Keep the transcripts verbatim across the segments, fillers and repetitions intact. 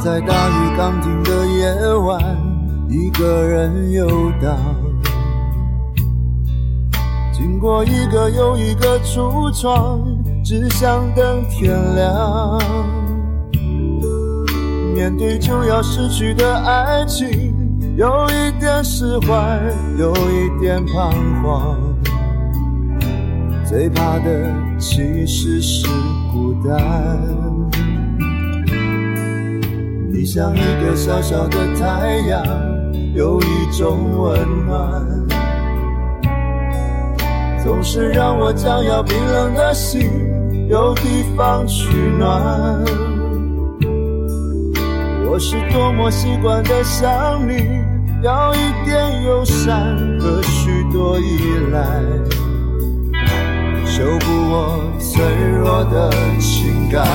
在大雨刚停的夜晚，一个人游荡，经过一个又一个橱窗，只想等天亮。面对就要失去的爱情，有一点释怀，有一点彷徨，最怕的其实是孤单。你像一个小小的太阳，有一种温暖，总是让我将要冰冷的心有地方取暖。我是多么习惯的想你，要一点友善和许多依赖，修补我脆弱的情感。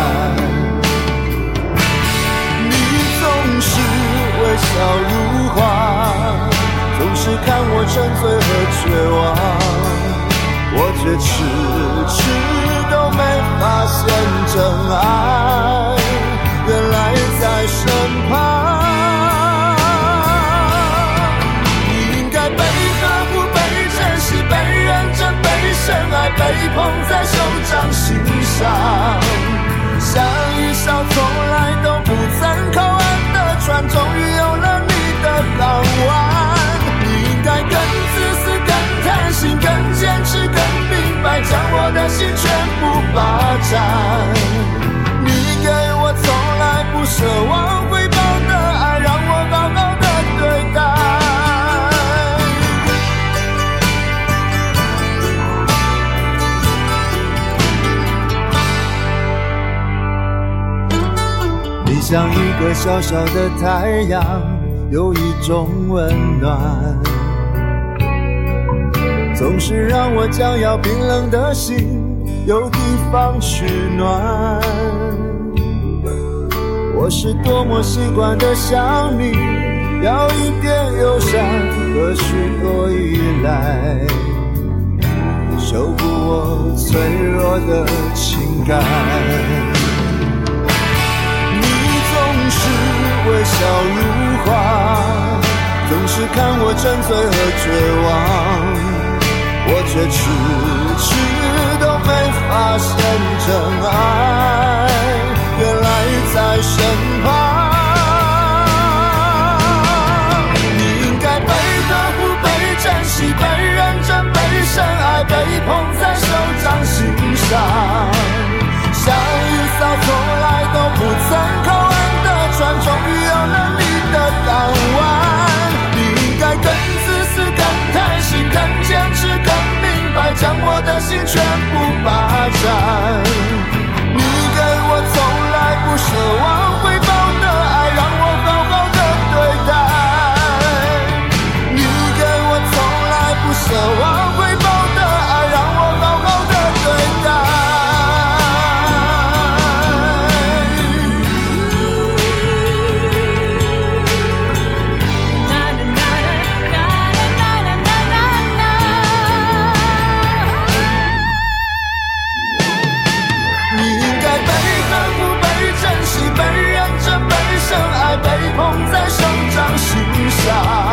总是微笑如花，总是看我沉醉和绝望，我却迟迟都没发现真爱原来在身旁。你应该被呵护、被珍惜、被认真、被深爱、被捧在手掌心上，像一艘从来都不曾靠岸的船，终于有了你的港湾。你应该更自私、更贪心、更坚持、更明白，将我的心全部霸占。你给我从来不奢望回报的爱，让我好好的对待。你像一个小小的太阳，有一种温暖，总是让我将要冰冷的心有地方取暖。我是多么习惯的想你，要一点友善和许多依赖，修补我脆弱的情感。总是微笑如花，总是看我沉醉和绝望，我却迟迟都没发现真爱原来在身旁。你应该被呵护、被珍惜、被认真、被深爱、被捧在手掌心上，像一艘从来都不曾靠岸船，终于有了你的港湾。你应该更自私、更贪心、更坚持、更明白，将我的心全部霸占。你给我从来不奢望回报的爱，让我好好的对待。你给我从来不奢望回报的爱，让我好好的对待。被捧在手掌心上，